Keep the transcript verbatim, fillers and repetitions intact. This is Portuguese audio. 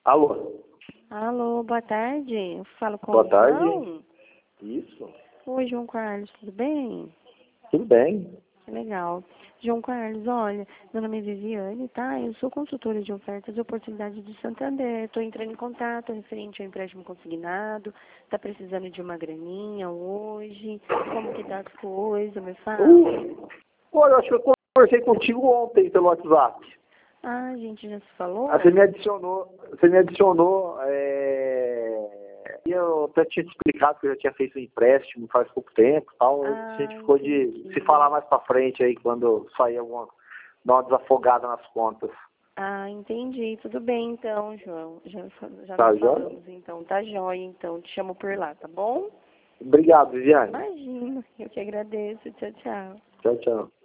Alô? Alô, boa tarde. Eu falo com Boa o tarde. João. Isso. Oi, João Carlos, tudo bem? Tudo bem. Que legal. João Carlos, olha, meu nome é Viviane, tá? Eu sou consultora de ofertas e oportunidades de Santander. Estou entrando em contato referente ao empréstimo consignado. Tá precisando de uma graninha hoje? Como que tá as coisas? Me fala. Uh, olha, eu acho que eu conversei contigo ontem pelo WhatsApp. Ah, a gente já se falou? Ah, Você me adicionou, você me adicionou, é... e eu até tinha te explicado que eu já tinha feito um empréstimo faz pouco tempo e tal. Ah, A gente ficou de entendi. se falar mais pra frente aí, quando sair alguma, dar uma desafogada nas contas. Ah, entendi. Tudo bem então, João. Já, fa- já Tá nos joia? falamos então. Tá jóia, então. Te chamo por lá, tá bom? Obrigado, Viviane. Imagina. Eu que agradeço. Tchau, tchau. Tchau, tchau.